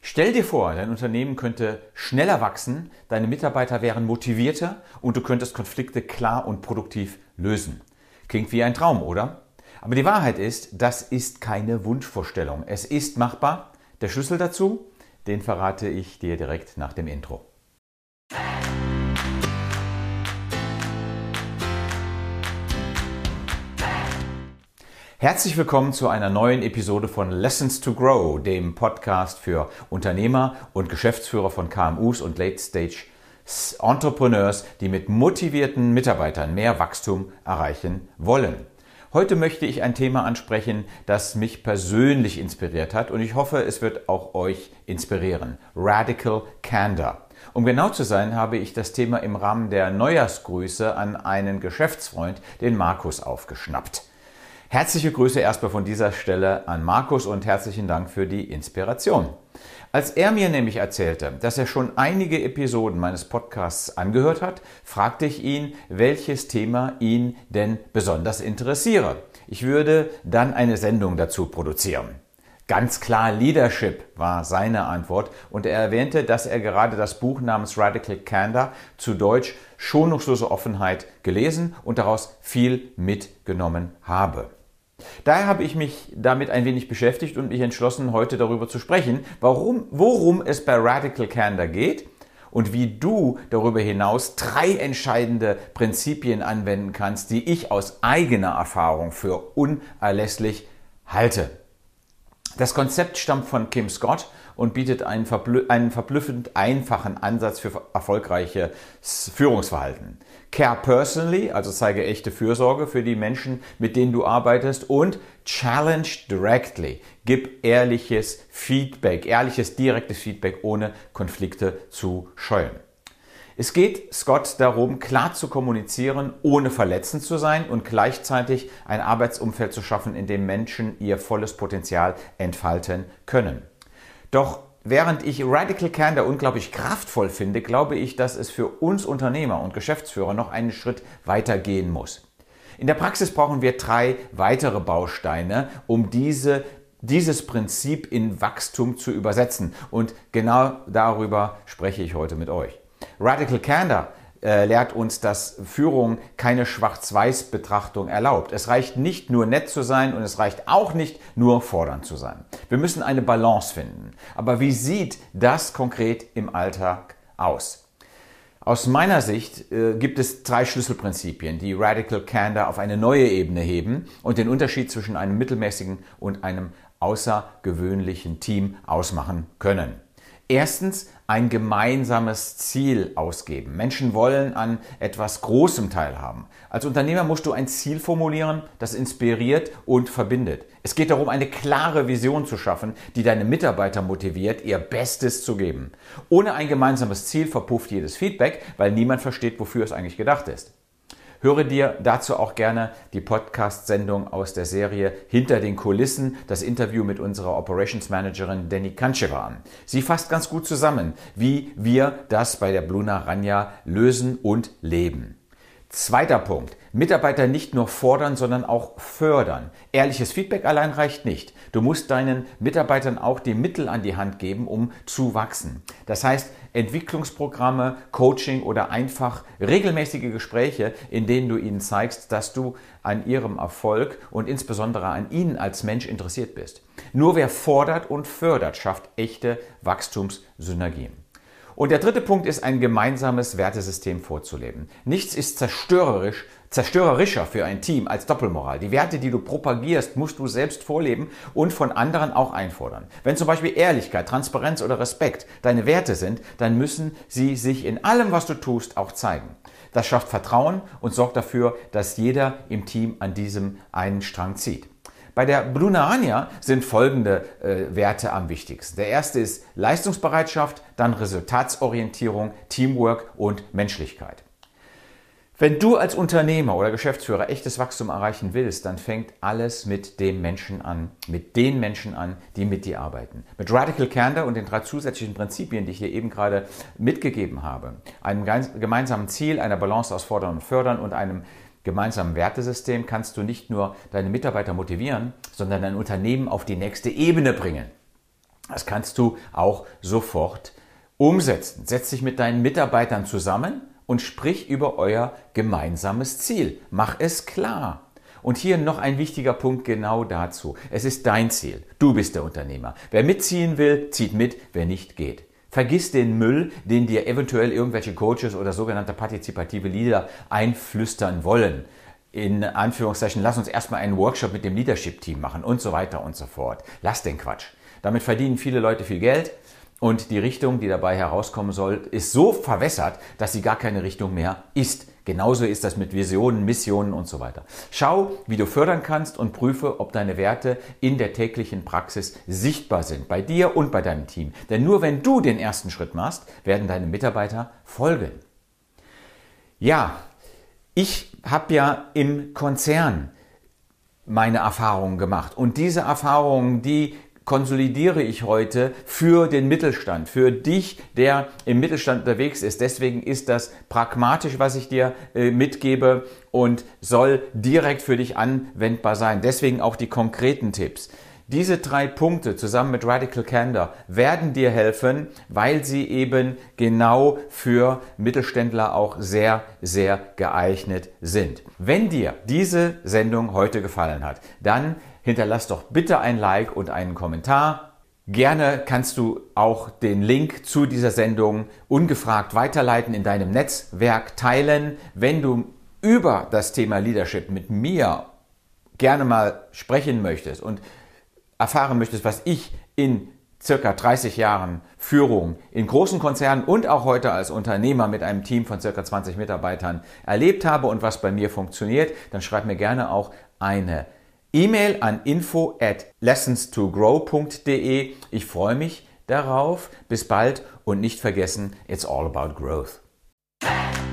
Stell dir vor, dein Unternehmen könnte schneller wachsen, deine Mitarbeiter wären motivierter und du könntest Konflikte klar und produktiv lösen. Klingt wie ein Traum, oder? Aber die Wahrheit ist, das ist keine Wunschvorstellung. Es ist machbar. Der Schlüssel dazu, den verrate ich dir direkt nach dem Intro. Herzlich willkommen zu einer neuen Episode von Lessons to Grow, dem Podcast für Unternehmer und Geschäftsführer von KMUs und Late-Stage Entrepreneurs, die mit motivierten Mitarbeitern mehr Wachstum erreichen wollen. Heute möchte ich ein Thema ansprechen, das mich persönlich inspiriert hat und ich hoffe, es wird auch euch inspirieren. Radical Candor. Um genau zu sein, habe ich das Thema im Rahmen der Neujahrsgrüße an einen Geschäftsfreund, den Markus, aufgeschnappt. Herzliche Grüße erstmal von dieser Stelle an Markus und herzlichen Dank für die Inspiration. Als er mir nämlich erzählte, dass er schon einige Episoden meines Podcasts angehört hat, fragte ich ihn, welches Thema ihn denn besonders interessiere. Ich würde dann eine Sendung dazu produzieren. Ganz klar Leadership war seine Antwort und er erwähnte, dass er gerade das Buch namens Radical Candor, zu Deutsch schonungslose Offenheit, gelesen und daraus viel mitgenommen habe. Daher habe ich mich damit ein wenig beschäftigt und mich entschlossen, heute darüber zu sprechen, worum es bei Radical Candor geht und wie du darüber hinaus 3 entscheidende Prinzipien anwenden kannst, die ich aus eigener Erfahrung für unerlässlich halte. Das Konzept stammt von Kim Scott und bietet einen verblüffend einfachen Ansatz für erfolgreiches Führungsverhalten. Care personally, also zeige echte Fürsorge für die Menschen, mit denen du arbeitest, und challenge directly, gib ehrliches Feedback, direktes Feedback, ohne Konflikte zu scheuen. Es geht Scott darum, klar zu kommunizieren, ohne verletzend zu sein und gleichzeitig ein Arbeitsumfeld zu schaffen, in dem Menschen ihr volles Potenzial entfalten können. Doch während ich Radical Candor unglaublich kraftvoll finde, glaube ich, dass es für uns Unternehmer und Geschäftsführer noch einen Schritt weiter gehen muss. In der Praxis brauchen wir 3 weitere Bausteine, um dieses Prinzip in Wachstum zu übersetzen. Und genau darüber spreche ich heute mit euch. Radical Candor lehrt uns, dass Führung keine Schwarz-Weiß-Betrachtung erlaubt. Es reicht nicht nur nett zu sein und es reicht auch nicht nur fordernd zu sein. Wir müssen eine Balance finden. Aber wie sieht das konkret im Alltag aus? Aus meiner Sicht gibt es 3 Schlüsselprinzipien, die Radical Candor auf eine neue Ebene heben und den Unterschied zwischen einem mittelmäßigen und einem außergewöhnlichen Team ausmachen können. Erstens, ein gemeinsames Ziel ausgeben. Menschen wollen an etwas Großem teilhaben. Als Unternehmer musst du ein Ziel formulieren, das inspiriert und verbindet. Es geht darum, eine klare Vision zu schaffen, die deine Mitarbeiter motiviert, ihr Bestes zu geben. Ohne ein gemeinsames Ziel verpufft jedes Feedback, weil niemand versteht, wofür es eigentlich gedacht ist. Höre dir dazu auch gerne die Podcast-Sendung aus der Serie Hinter den Kulissen, das Interview mit unserer Operations Managerin Danny Kancheva an. Sie fasst ganz gut zusammen, wie wir das bei der Bluna-Ranja lösen und leben. Zweiter Punkt. Mitarbeiter nicht nur fordern, sondern auch fördern. Ehrliches Feedback allein reicht nicht. Du musst deinen Mitarbeitern auch die Mittel an die Hand geben, um zu wachsen. Das heißt, Entwicklungsprogramme, Coaching oder einfach regelmäßige Gespräche, in denen du ihnen zeigst, dass du an ihrem Erfolg und insbesondere an ihnen als Mensch interessiert bist. Nur wer fordert und fördert, schafft echte Wachstumssynergien. Und der 3. Punkt ist, ein gemeinsames Wertesystem vorzuleben. Nichts ist zerstörerischer für ein Team als Doppelmoral. Die Werte, die du propagierst, musst du selbst vorleben und von anderen auch einfordern. Wenn zum Beispiel Ehrlichkeit, Transparenz oder Respekt deine Werte sind, dann müssen sie sich in allem, was du tust, auch zeigen. Das schafft Vertrauen und sorgt dafür, dass jeder im Team an diesem einen Strang zieht. Bei der Bluna-Ranja sind folgende Werte am wichtigsten. Der erste ist Leistungsbereitschaft, dann Resultatsorientierung, Teamwork und Menschlichkeit. Wenn du als Unternehmer oder Geschäftsführer echtes Wachstum erreichen willst, dann fängt alles mit den Menschen an, die mit dir arbeiten. Mit Radical Candor und den 3 zusätzlichen Prinzipien, die ich dir eben gerade mitgegeben habe, einem gemeinsamen Ziel, einer Balance aus Fordern und Fördern und einem gemeinsamen Wertesystem kannst du nicht nur deine Mitarbeiter motivieren, sondern dein Unternehmen auf die nächste Ebene bringen. Das kannst du auch sofort umsetzen. Setz dich mit deinen Mitarbeitern zusammen und sprich über euer gemeinsames Ziel. Mach es klar. Und hier noch ein wichtiger Punkt genau dazu. Es ist dein Ziel. Du bist der Unternehmer. Wer mitziehen will, zieht mit, wer nicht geht. Vergiss den Müll, den dir eventuell irgendwelche Coaches oder sogenannte partizipative Leader einflüstern wollen. In Anführungszeichen, lass uns erstmal einen Workshop mit dem Leadership-Team machen und so weiter und so fort. Lass den Quatsch. Damit verdienen viele Leute viel Geld. Und die Richtung, die dabei herauskommen soll, ist so verwässert, dass sie gar keine Richtung mehr ist. Genauso ist das mit Visionen, Missionen und so weiter. Schau, wie du fördern kannst und prüfe, ob deine Werte in der täglichen Praxis sichtbar sind, bei dir und bei deinem Team. Denn nur wenn du den ersten Schritt machst, werden deine Mitarbeiter folgen. Ja, ich habe ja im Konzern meine Erfahrungen gemacht und diese Erfahrungen, die konsolidiere ich heute für den Mittelstand, für dich, der im Mittelstand unterwegs ist. Deswegen ist das pragmatisch, was ich dir mitgebe und soll direkt für dich anwendbar sein. Deswegen auch die konkreten Tipps. Diese 3 Punkte zusammen mit Radical Candor werden dir helfen, weil sie eben genau für Mittelständler auch sehr, sehr geeignet sind. Wenn dir diese Sendung heute gefallen hat, dann hinterlass doch bitte ein Like und einen Kommentar. Gerne kannst du auch den Link zu dieser Sendung ungefragt weiterleiten, in deinem Netzwerk teilen. Wenn du über das Thema Leadership mit mir gerne mal sprechen möchtest und erfahren möchtest, was ich in circa 30 Jahren Führung in großen Konzernen und auch heute als Unternehmer mit einem Team von circa 20 Mitarbeitern erlebt habe und was bei mir funktioniert, dann schreib mir gerne auch eine E-Mail an info@lessonstogrow.de. Ich freue mich darauf. Bis bald und nicht vergessen, it's all about growth.